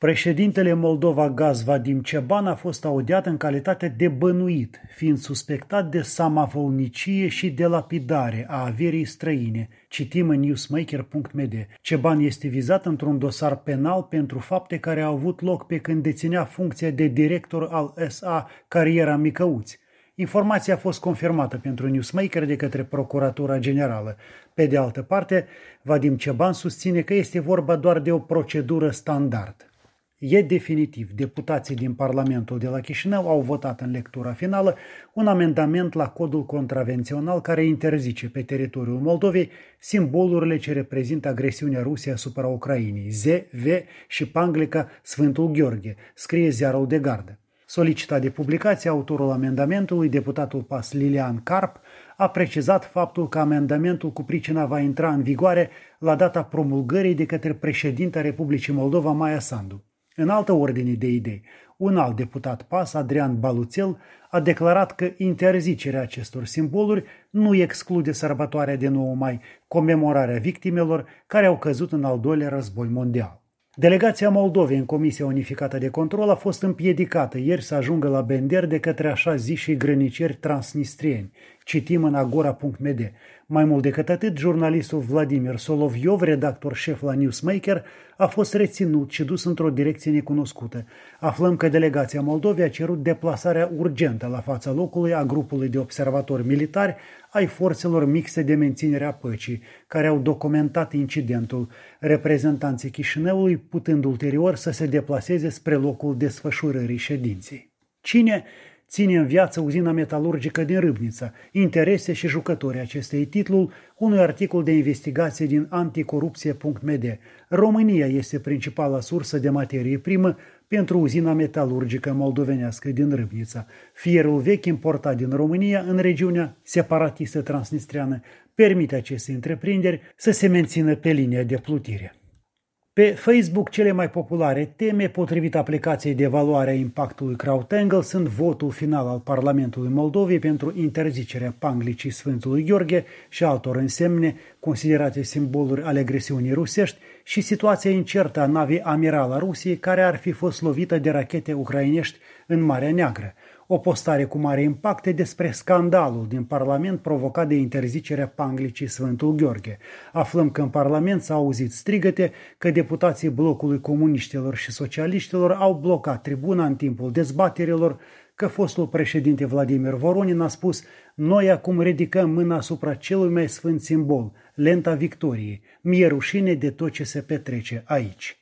Președintele Moldova Gaz Vadim Ceban a fost audiat în calitate de bănuit, fiind suspectat de samavolnicie și de lapidare a averii străine, citim în newsmaker.md. Ceban este vizat într-un dosar penal pentru fapte care au avut loc pe când deținea funcția de director al SA Cariera Micăuți. Informația a fost confirmată pentru Newsmaker de către Procuratura Generală. Pe de altă parte, Vadim Ceban susține că este vorba doar de o procedură standard. E definitiv, deputații din Parlamentul de la Chișinău au votat în lectura finală un amendament la codul contravențional care interzice pe teritoriul Moldovei simbolurile ce reprezintă agresiunea Rusiei asupra Ucrainei, Z, V și panglica Sfântul Gheorghe, scrie Ziarul de Gardă. Solicitat de publicație, autorul amendamentului, deputatul PAS Lilian Carp, a precizat faptul că amendamentul cu pricina va intra în vigoare la data promulgării de către președinta Republicii Moldova, Maia Sandu. În altă ordine de idei, un alt deputat PAS, Adrian Baluțel, a declarat că interzicerea acestor simboluri nu exclude sărbătoarea de 9 mai, comemorarea victimelor care au căzut în al doilea război mondial. Delegația Moldovei în Comisia Unificată de Control a fost împiedicată ieri să ajungă la Bender de către așa zișii grăniceri transnistrieni, citim în agora.md. Mai mult decât atât, jurnalistul Vladimir Soloviov, redactor șef la Newsmaker, a fost reținut și dus într-o direcție necunoscută. Aflăm că delegația Moldovei a cerut deplasarea urgentă la fața locului a grupului de observatori militari ai forțelor mixte de menținere a păcii, care au documentat incidentul, reprezentanții Chișinăului putând ulterior să se deplaseze spre locul desfășurării ședinței. Cine ține în viață uzina metalurgică din Râbnița, interese și jucători acestei titlul unui articol de investigație din anticorupție.md. România este principala sursă de materie primă pentru uzina metalurgică moldovenească din Râbnița. Fierul vechi importat din România în regiunea separatistă transnistreană permite acestei întreprinderi să se mențină pe linia de plutire. Pe Facebook, cele mai populare teme, potrivit aplicației de evaluare a impactului CrowdTangle, sunt votul final al Parlamentului Moldovei pentru interzicerea panglicii Sfântului Gheorghe și altor însemne considerate simboluri ale agresiunii rusești și situația incertă a navei amiral a Rusiei care ar fi fost lovită de rachete ucrainești în Marea Neagră. O postare cu mare impact despre scandalul din Parlament provocat de interzicerea panglicii Sfântul Gheorghe. Aflăm că în Parlament s-au auzit strigăte că deputații blocului comuniștilor și socialiștilor au blocat tribuna în timpul dezbaterilor, că fostul președinte Vladimir Voronin a spus: "Noi acum ridicăm mâna asupra celui mai sfânt simbol, lenta victoriei. Mi-e rușine de tot ce se petrece aici."